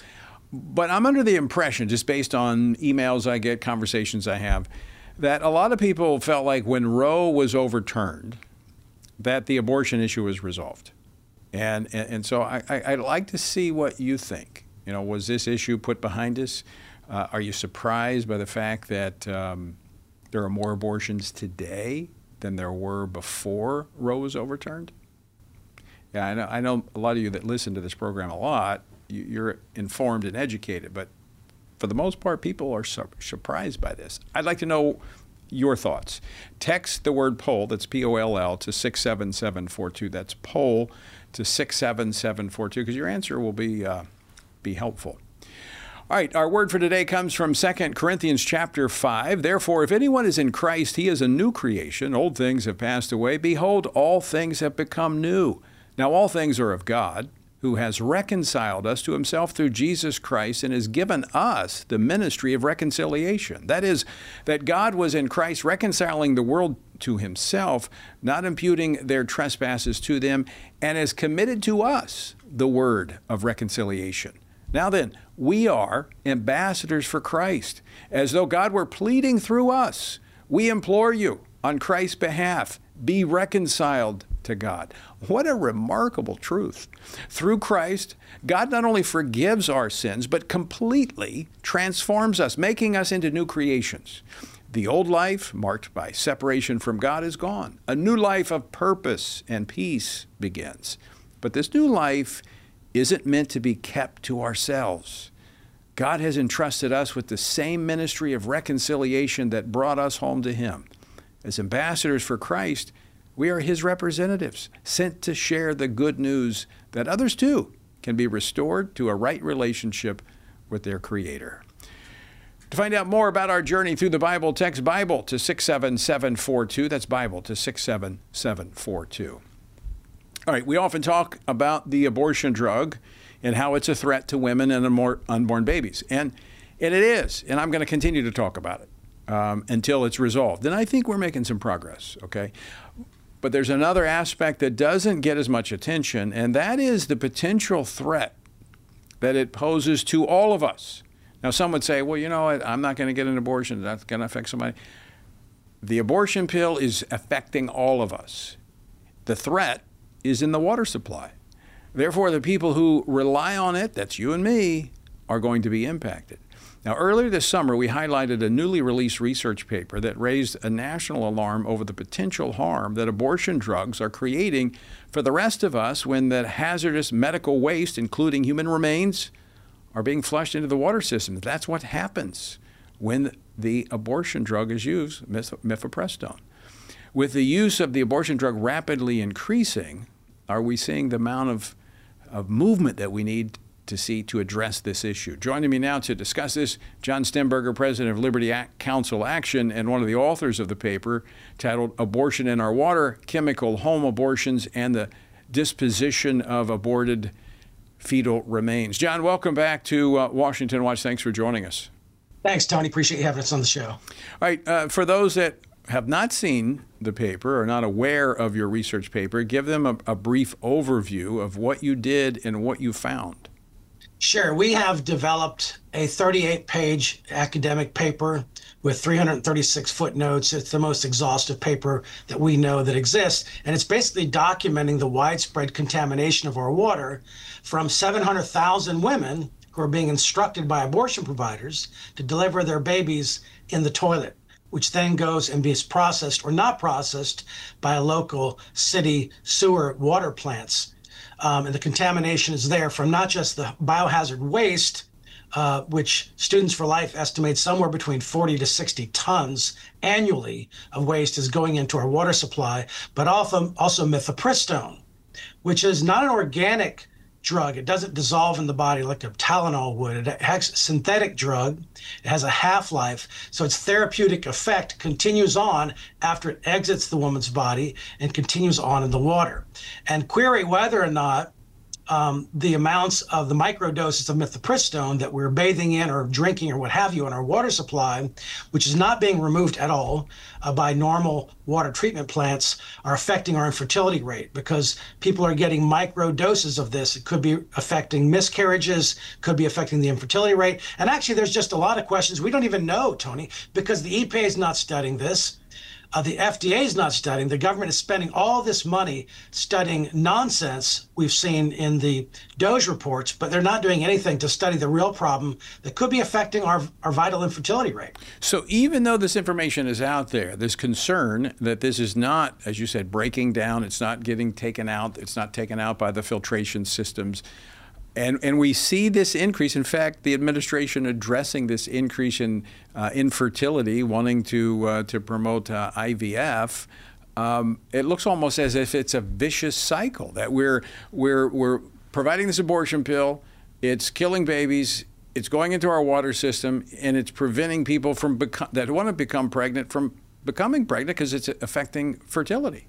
But I'm under the impression, just based on emails I get, conversations I have, that a lot of people felt like when Roe was overturned, that the abortion issue was resolved. And, and, and so I, I, I'd like to see what you think. You know, was this issue put behind us? Uh, are you surprised by the fact that um, there are more abortions today than there were before Roe was overturned? Yeah, I know, I know a lot of you that listen to this program a lot, you, you're informed and educated, but for the most part, people are su- surprised by this. I'd like to know your thoughts. Text the word poll, that's P O L L, to six seven seven four two. That's poll to six seven seven four two, because your answer will be uh, be helpful. All right, our word for today comes from Second Corinthians chapter five. Therefore, if anyone is in Christ, he is a new creation. Old things have passed away. Behold, all things have become new. Now all things are of God, who has reconciled us to himself through Jesus Christ and has given us the ministry of reconciliation. That is, that God was in Christ reconciling the world to himself, not imputing their trespasses to them, and has committed to us the word of reconciliation. Now then, we are ambassadors for Christ, as though God were pleading through us. We implore you, on Christ's behalf, be reconciled to God. What a remarkable truth. Through Christ, God not only forgives our sins, but completely transforms us, making us into new creations. The old life, marked by separation from God, is gone. A new life of purpose and peace begins. But this new life isn't meant to be kept to ourselves. God has entrusted us with the same ministry of reconciliation that brought us home to him. As ambassadors for Christ, We are his representatives, sent to share the good news that others too can be restored to a right relationship with their Creator. To find out more about our journey through the Bible, text Bible to six seven seven four two. That's Bible to six seven seven four two. All right, we often talk about the abortion drug and how it's a threat to women and unborn babies. And, and it is, and I'm going to continue to talk about it um, until it's resolved. And I think we're making some progress, okay? But there's another aspect that doesn't get as much attention, and that is the potential threat that it poses to all of us. Now, some would say, well, you know what, I'm not going to get an abortion. That's going to affect somebody. The abortion pill is affecting all of us. The threat is in the water supply. Therefore, the people who rely on it, that's you and me, are going to be impacted. Now, earlier this summer, we highlighted a newly released research paper that raised a national alarm over the potential harm that abortion drugs are creating for the rest of us when the hazardous medical waste, including human remains, are being flushed into the water system. That's what happens when the abortion drug is used, mifepristone. With the use of the abortion drug rapidly increasing, are we seeing the amount of, of movement that we need to see to address this issue? Joining me now to discuss this, John Stemberger, president of Liberty Act Council Action and one of the authors of the paper titled Abortion in Our Water, Chemical Home Abortions and the Disposition of Aborted Fetal Remains. John, welcome back to uh, Washington Watch. Thanks for joining us. Thanks, Tony. Appreciate you having us on the show. All right. Uh, for those that have not seen the paper or not aware of your research paper, give them a, a brief overview of what you did and what you found. Sure. We have developed a thirty-eight page academic paper with three hundred thirty-six footnotes. It's the most exhaustive paper that we know that exists. And it's basically documenting the widespread contamination of our water from seven hundred thousand women who are being instructed by abortion providers to deliver their babies in the toilet, which then goes and is processed or not processed by local city sewer water plants. Um, and the contamination is there from not just the biohazard waste, uh, which Students for Life estimates somewhere between forty to sixty tons annually of waste is going into our water supply, but also, also mifepristone, which is not an organic drug. It doesn't dissolve in the body like a Tylenol would. It has a synthetic drug. It has a half-life, so its therapeutic effect continues on after it exits the woman's body and continues on in the water. And query whether or not um, the amounts of the microdoses of mifepristone that we're bathing in or drinking or what have you in our water supply, which is not being removed at all uh, by normal water treatment plants, are affecting our infertility rate because people are getting micro doses of this. It could be affecting miscarriages, could be affecting the infertility rate. And actually, there's just a lot of questions we don't even know, Tony, because the E P A is not studying this. Uh, the F D A is not studying. The government is spending all this money studying nonsense we've seen in the DOGE reports, but they're not doing anything to study the real problem that could be affecting our, our vital infertility rate. So even though this information is out there, there's concern that this is not, as you said, breaking down. It's not getting taken out. It's not taken out by the filtration systems. And, and we see this increase. In fact, the administration addressing this increase in uh, infertility, wanting to uh, to promote uh, I V F. Um, it looks almost as if it's a vicious cycle that we're we're we're providing this abortion pill. It's killing babies. It's going into our water system, and it's preventing people from beco- that want to become pregnant from becoming pregnant because it's affecting fertility.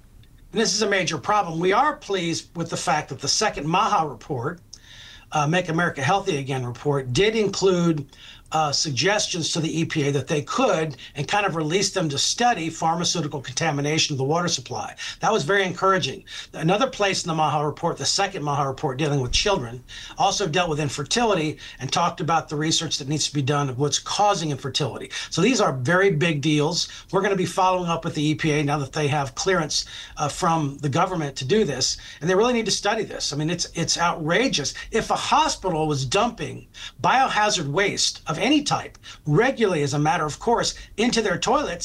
This is a major problem. We are pleased with the fact that the second MAHA report, Uh, Make America Healthy Again report, did include uh, suggestions to the E P A that they could and kind of release them to study pharmaceutical contamination of the water supply. That was very encouraging. Another place in the MAHA report, the second MAHA report dealing with children, also dealt with infertility and talked about the research that needs to be done of what's causing infertility. So these are very big deals. We're going to be following up with the E P A now that they have clearance uh, from the government to do this, and they really need to study this. I mean, it's it's outrageous. If a hospital was dumping biohazard waste of any type regularly, as a matter of course, into their toilets,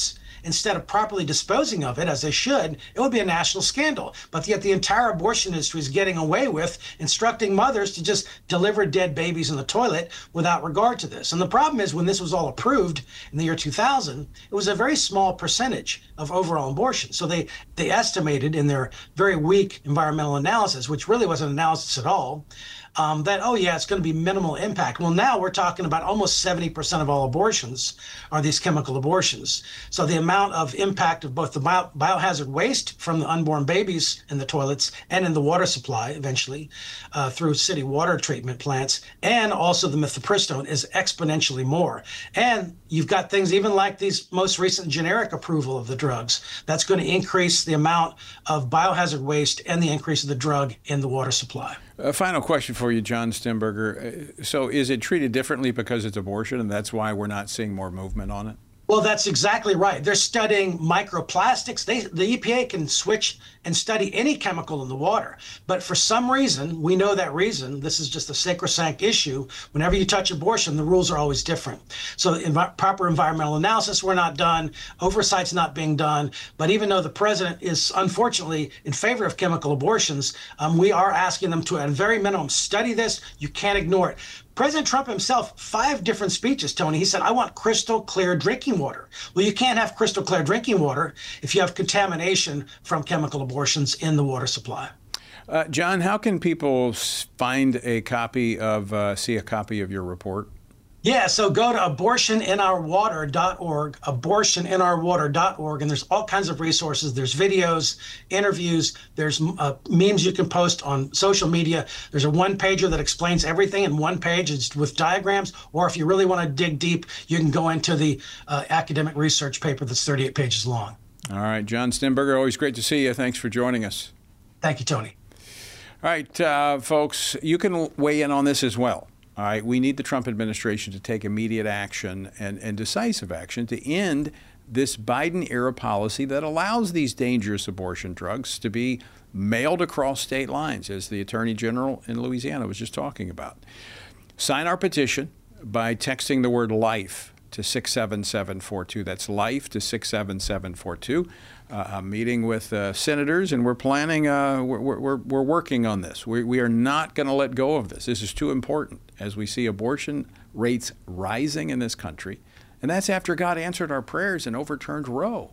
instead of properly disposing of it, as they should, it would be a national scandal. But yet the entire abortion industry is getting away with instructing mothers to just deliver dead babies in the toilet without regard to this. And the problem is, when this was all approved in the year two thousand, it was a very small percentage of overall abortion. So they, they estimated in their very weak environmental analysis, which really wasn't analysis at all, Um, that, oh, yeah, it's going to be minimal impact. Well, now we're talking about almost seventy percent of all abortions are these chemical abortions. So the amount of impact of both the bio biohazard waste from the unborn babies in the toilets and in the water supply eventually uh, through city water treatment plants, and also the mifepristone, is exponentially more. And you've got things even like these most recent generic approval of the drugs. That's going to increase the amount of biohazard waste and the increase of the drug in the water supply. A final question for you, John Stemberger. So is it treated differently because it's abortion, and that's why we're not seeing more movement on it? Well, that's exactly right. They're studying microplastics. They, the E P A can switch and study any chemical in the water. But for some reason, we know that reason, this is just a sacrosanct issue. Whenever you touch abortion, the rules are always different. So env- proper environmental analysis were not done, oversight's not being done. But even though the president is unfortunately in favor of chemical abortions, um, we are asking them to, at a very minimum, study this. You can't ignore it. President Trump himself, five different speeches, Tony, he said, I want crystal clear drinking water. Well, you can't have crystal clear drinking water if you have contamination from chemical abortions in the water supply. Uh, John, how can people find a copy of, uh, see a copy of your report? Yeah, so go to abortion in our water dot org, abortion in our water dot org, and there's all kinds of resources. There's videos, interviews, there's uh, memes you can post on social media. There's a one-pager that explains everything in one page. It's with diagrams, or if you really want to dig deep, you can go into the uh, academic research paper that's thirty-eight pages long. All right, John Stemberger, always great to see you. Thanks for joining us. Thank you, Tony. All right, uh, folks, you can weigh in on this as well. All right, we need the Trump administration to take immediate action and, and decisive action to end this Biden-era policy that allows these dangerous abortion drugs to be mailed across state lines, as the Attorney General in Louisiana was just talking about. Sign our petition by texting the word LIFE to six seven seven four two. That's LIFE to six seven seven four two. Uh, I'm meeting with uh, senators, and we're planning, uh, we're, we're, we're working on this. We, we are not going to let go of this. This is too important as we see abortion rates rising in this country. And that's after God answered our prayers and overturned Roe.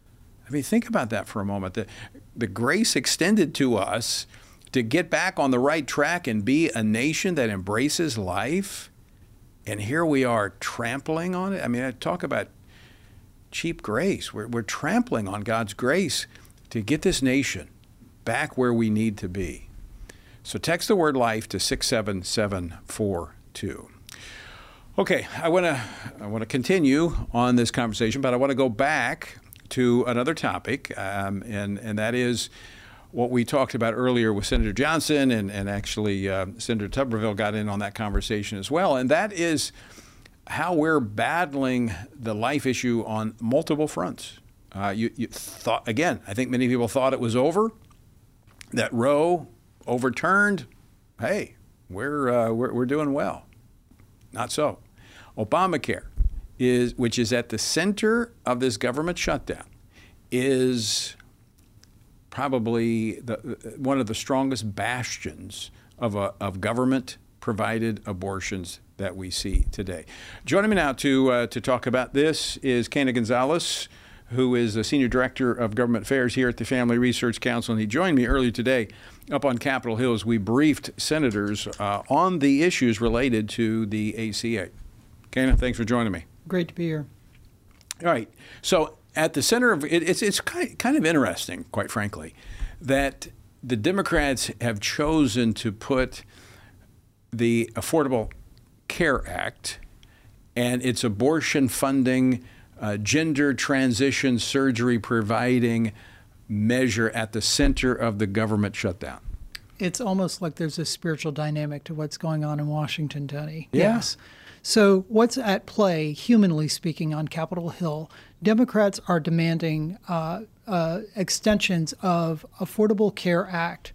I mean, think about that for a moment. The, the grace extended to us to get back on the right track and be a nation that embraces life. And here we are trampling on it. I mean, I talk about cheap grace. We're, we're trampling on God's grace to get this nation back where we need to be. So text the word LIFE to six seven seven four two. Okay, I want to I want to continue on this conversation, but I want to go back to another topic, um, and, and that is what we talked about earlier with Senator Johnson, and, and actually uh, Senator Tuberville got in on that conversation as well, and that is how we're battling the life issue on multiple fronts. Uh, you, you thought, again, I think many people thought it was over, that Roe overturned. Hey, we're, uh, we're, we're doing well. Not so. Obamacare, is, which is at the center of this government shutdown, is probably the, one of the strongest bastions of, a, of government-provided abortions that we see today. Joining me now to uh, to talk about this is Kana Gonzalez, who is the Senior Director of Government Affairs here at the Family Research Council. And he joined me earlier today up on Capitol Hill as we briefed senators uh, on the issues related to the A C A. Kana, thanks for joining me. Great to be here. All right. So at the center of it, it's, it's kind of interesting, quite frankly, that the Democrats have chosen to put the Affordable Care Act and its abortion funding, uh, gender transition surgery providing measure at the center of the government shutdown. It's almost like there's a spiritual dynamic to what's going on in Washington, Tony. Yeah. Yes. So what's at play, humanly speaking, on Capitol Hill? Democrats are demanding uh, uh, extensions of Affordable Care Act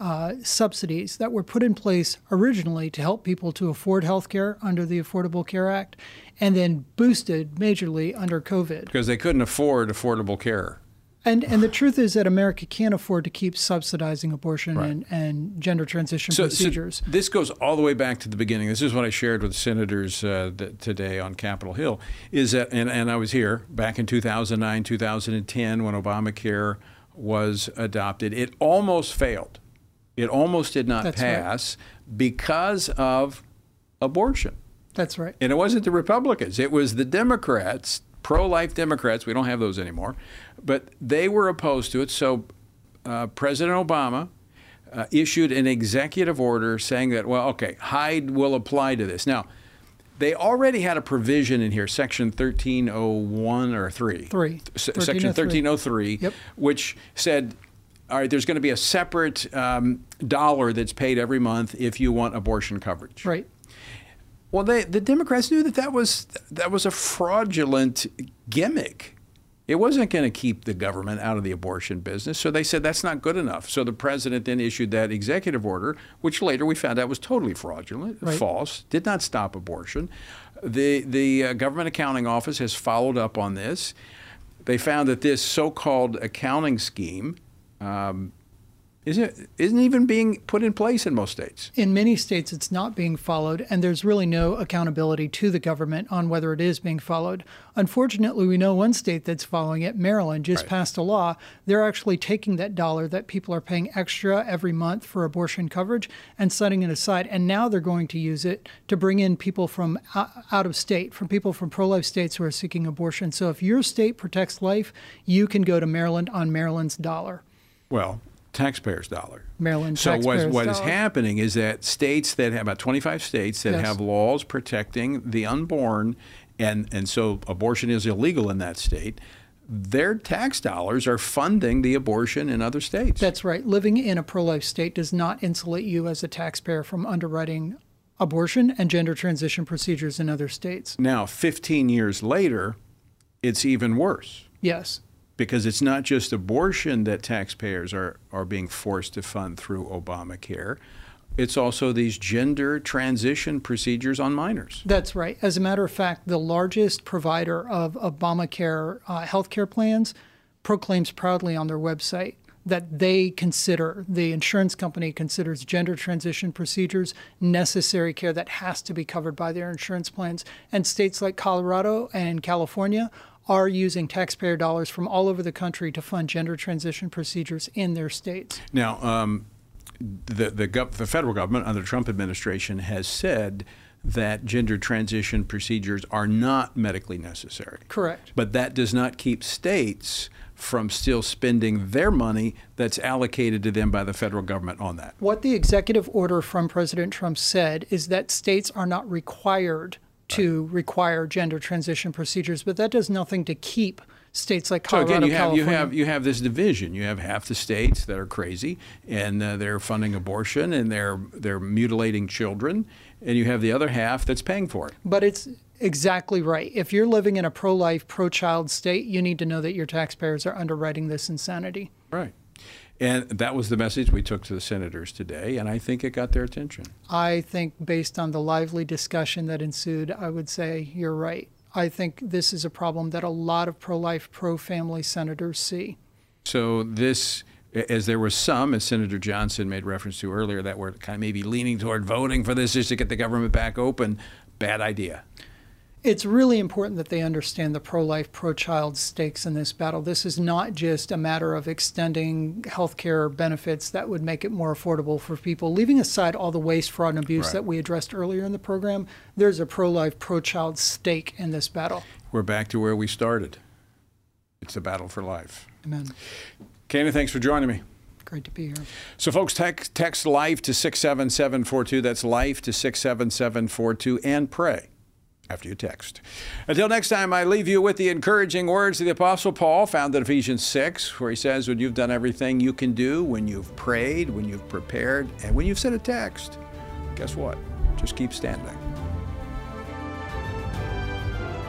uh, subsidies that were put in place originally to help people to afford health care under the Affordable Care Act, and then boosted majorly under COVID. Because they couldn't afford affordable care. And and the truth is that America can't afford to keep subsidizing abortion right. and, and gender transition so, procedures. So this goes all the way back to the beginning. This is what I shared with senators uh, th- today on Capitol Hill. Is that, and, and I was here back in two thousand nine, two thousand ten when Obamacare was adopted. It almost failed. It almost did not That's pass right. because of abortion. That's right. And it wasn't the Republicans. It was the Democrats, pro-life Democrats. We don't have those anymore. But they were opposed to it. So uh, President Obama uh, issued an executive order saying that, well, okay, Hyde will apply to this. Now, they already had a provision in here, Section thirteen oh one or three. Three. S- Section thirteen oh three, yep. which said, all right, there's going to be a separate um, dollar that's paid every month if you want abortion coverage. Right. Well, they, the Democrats knew that that was that was a fraudulent gimmick. It wasn't going to keep the government out of the abortion business, so they said that's not good enough. So the president then issued that executive order, which later we found out was totally fraudulent, right. false, did not stop abortion. The the uh, Government Accounting Office has followed up on this. They found that this so-called accounting scheme um, Isn't, isn't even being put in place in most states. In many states, it's not being followed, and there's really no accountability to the government on whether it is being followed. Unfortunately, we know one state that's following it, Maryland, just right. passed a law. They're actually taking that dollar that people are paying extra every month for abortion coverage and setting it aside, and now they're going to use it to bring in people from out of state, from people from pro-life states who are seeking abortion. So if your state protects life, you can go to Maryland on Maryland's dollar. Well, taxpayers' dollar. Maryland so taxpayers' what, what dollar. is happening is that states that have about twenty-five states that yes. have laws protecting the unborn, and, and so abortion is illegal in that state, their tax dollars are funding the abortion in other states. That's right. Living in a pro-life state does not insulate you as a taxpayer from underwriting abortion and gender transition procedures in other states. Now, fifteen years later, it's even worse. Yes. Because it's not just abortion that taxpayers are, are being forced to fund through Obamacare. It's also these gender transition procedures on minors. That's right. As a matter of fact, the largest provider of Obamacare uh, health care plans proclaims proudly on their website that they consider, the insurance company considers gender transition procedures necessary care that has to be covered by their insurance plans. And states like Colorado and California are using taxpayer dollars from all over the country to fund gender transition procedures in their states. Now, um, the, the, gov- the federal government under the Trump administration has said that gender transition procedures are not medically necessary. Correct. But that does not keep states from still spending their money that's allocated to them by the federal government on that. What the executive order from President Trump said is that states are not required to require gender transition procedures, but that does nothing to keep states like Colorado, so again, you have, California. you have you have this division. You have half the states that are crazy and uh, they're funding abortion and they're they're mutilating children, and you have the other half that's paying for it. But it's exactly right. If you're living in a pro-life, pro-child state, you need to know that your taxpayers are underwriting this insanity. Right. And that was the message we took to the senators today, and I think it got their attention. I think based on the lively discussion that ensued, I would say you're right. I think this is a problem that a lot of pro-life, pro-family senators see. So this, as there were some, as Senator Johnson made reference to earlier, that were kind of maybe leaning toward voting for this just to get the government back open, bad idea. It's really important that they understand the pro-life, pro-child stakes in this battle. This is not just a matter of extending health care benefits that would make it more affordable for people. Leaving aside all the waste, fraud, and abuse Right. that we addressed earlier in the program, there's a pro-life, pro-child stake in this battle. We're back to where we started. It's a battle for life. Amen. Kana, thanks for joining me. Great to be here. So, folks, text, text LIFE to six seven seven four two. That's LIFE to six seven seven four two, and pray after you text. Until next time, I leave you with the encouraging words of the Apostle Paul found in Ephesians six, where he says, when you've done everything you can do, when you've prayed, when you've prepared, and when you've sent a text, guess what? Just keep standing.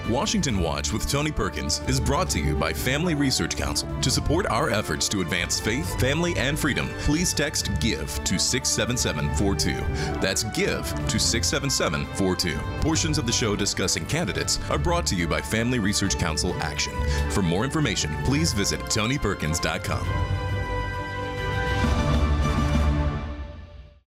Washington Watch with Tony Perkins is brought to you by Family Research Council. To support our efforts to advance faith, family, and freedom, please text GIVE to six seven seven four two. That's GIVE to six seven seven four two. Portions of the show discussing candidates are brought to you by Family Research Council Action. For more information, please visit tony perkins dot com.